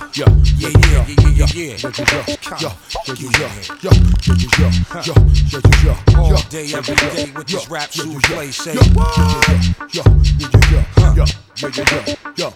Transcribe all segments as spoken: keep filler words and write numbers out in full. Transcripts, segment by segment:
yeah, yeah, yeah, yeah, yeah, yeah, yeah, yeah, yeah, all day, every day with this rap shoe play. Say what? Yeah, yeah, yeah, yeah, yeah, yeah,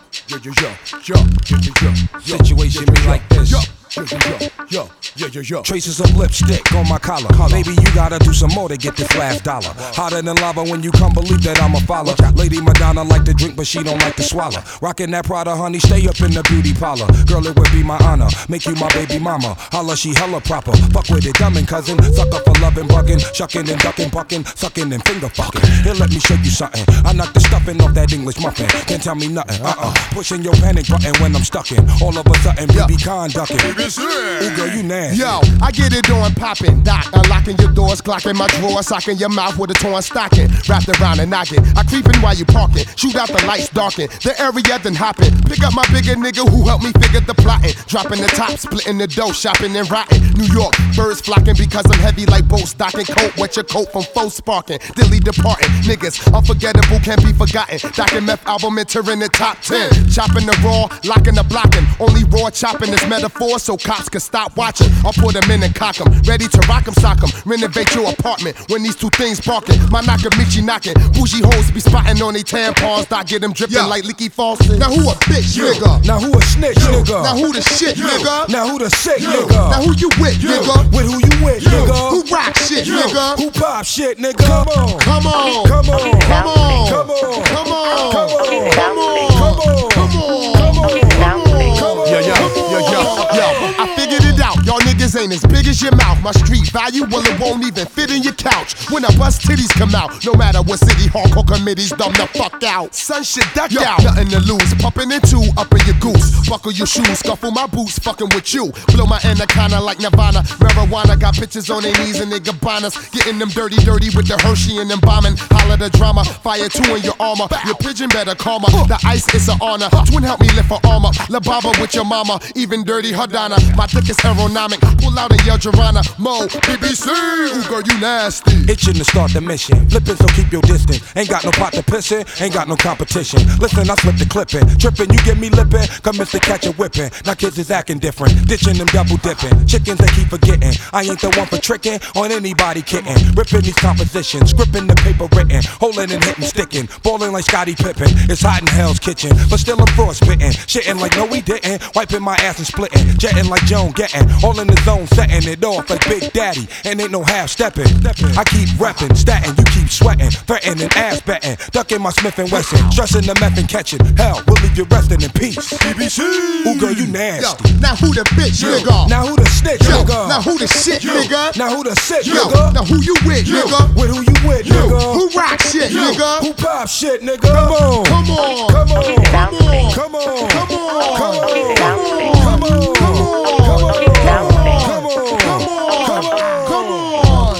yeah, yeah, yeah. Situation be like this. Yo, yo, yo, yo, yo, yo. Traces of lipstick on my collar. Maybe you gotta do some more to get this last dollar. Hotter than lava when you come believe that I'm a follower. Lady Madonna like to drink, but she don't like to swallow. Rockin' that Prada, honey, stay up in the beauty parlor. Girl, it would be my honor, make you my baby mama. Holla, she hella proper. Fuck with it, dummin' cousin. Sucker for lovin', buggin', shuckin' and duckin', buckin', suckin' and finger fucking. Here, let me show you something. I knock the stuffing off that English muffin. Can't tell me nothing. Uh-uh. Pushing your panic button when I'm stuckin'. All of a sudden, B B conductin'. Ooh, girl, you nasty. Yo, I get it on poppin', doc. Unlocking your doors, clocking my drawers, socking your mouth with a torn stocking. Wrapped around and knocking. I creepin' while you parkin'. Shoot out the lights, darken. The area then hoppin'. Pick up my bigger nigga who helped me figure the plotting. Dropping the top, splitting the dough, shopping and rotting. New York, birds flocking because I'm heavy like boat stocking. Coat, wet your coat from faux sparking. Dilly departing. Niggas, unforgettable, can't be forgotten. Dockin' meth album entering the top ten. Chopping the raw, locking the blocking. Only raw chopping is metaphor, so cops can stop watching. I'll put them in and cock them. Ready to rock them, sock them. Renovate your apartment when these two things barking. My Nakamichi knocking. Bougie hoes be spotting on they tampons. Start get them dripping yeah. like leaky faucet. Now who a bitch, yeah. nigga? Now who a snitch, yeah. nigga? Now who the shit, yeah. nigga? Now who the sick, yeah. nigga? Now who you with, yeah. nigga? With who you with, yeah. nigga? Who rock shit, yeah. nigga? Who pop shit, nigga? Come on. Come on. Come on. Come on. Come on. Come on. Come on. Come on. Come on. Come on. Come on. Come on. Yo, yo, yo, yo, yo. I figured it out. Y'all niggas ain't as big as your mouth. My street value, well, it won't even fit in your couch. When I bust titties come out, no matter what city hardcore committees dumb the fuck out. Son shit duck yo, out. Nothing to lose. Pumping in two, up in your goose. Buckle your shoes, scuffle my boots, fucking with you. Blow my anaconda like Nirvana. Marijuana got bitches on their knees and they gabanas. Getting them dirty, dirty with the Hershey and them bombing. Holla the drama, fire two in your armor. Your pigeon better calmer. The ice is an honor. Twin help me lift her armor. La Baba with your mama, even dirty Hadana. My dick is aerodynamic. Pull out and yell Joanna. Mo, B B C. Ooh, girl, you nasty. Itching to start the mission. Flippin', so keep your distance. Ain't got no pot to piss in. Ain't got no competition. Listen, I slip the clippin'. Trippin', you get me lippin'. Come Mister Catch a whippin'. Now kids is acting different. Ditching them double dippin'. Chickens they keep forgetting. I ain't the one for trickin' on anybody kitten. Rippin' these compositions. Scrippin' the paper written. Holdin' and hittin', stickin'. Ballin' like Scottie Pippen. It's hot in Hell's Kitchen. But still I'm frostbitten. Shittin' like no we didn't. Wiping my ass and splittin'. Jettin' like Joan Gettin'. All in the zone, setting it off like Big Daddy. And ain't no half steppin'. I keep reppin', statin', you keep sweatin'. Threatening, ass bettin'. Duckin' my Smith and Wesson. Stressin' the meth and catchin'. Hell, we'll leave you restin' in peace. B B C. Ooh, girl, you nasty. Yo, now who the bitch, yo. nigga? Now who the snitch, yo. nigga? Now who the shit, yo. nigga? Now who the sick, yo. nigga? Now who you with, yo. nigga? With who you with, yo. nigga? Who rock shit, yo. nigga? Who pop shit, nigga? Come on. Come on. Come on. Come on. Come on. Come on. Come on. Come on. Come on. Come on. Come on. Come on. Come on. Come on.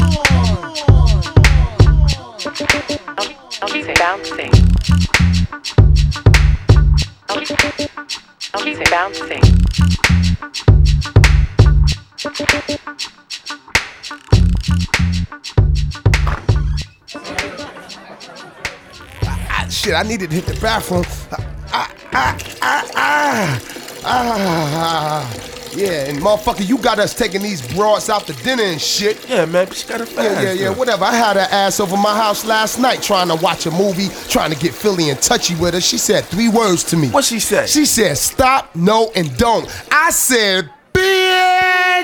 Bouncing. Bouncing. Bouncing. I, shit, I needed to hit the bathroom. Ah, ah, ah, ah, ah. Yeah, and motherfucker, you got us taking these broads out to dinner and shit. Yeah, man, but she got a fast. Yeah, yeah, yeah, whatever. I had her ass over my house last night trying to watch a movie, trying to get Philly and touchy with her. She said three words to me. What she say? She said, stop, no, and don't. I said,